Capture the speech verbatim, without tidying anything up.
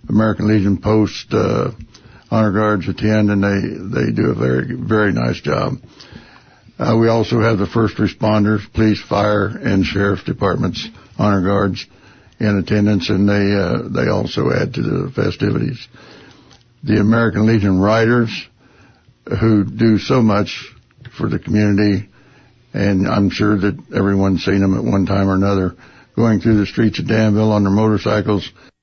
American Legion Post uh, honor guards attend, and they, they do a very, very nice job. Uh, we also have the first responders, police, fire, and sheriff's departments honor guards in attendance, and they uh, they also add to the festivities. The American Legion Riders, who do so much for the community, and I'm sure that everyone's seen them at one time or another, going through the streets of Danville on their motorcycles,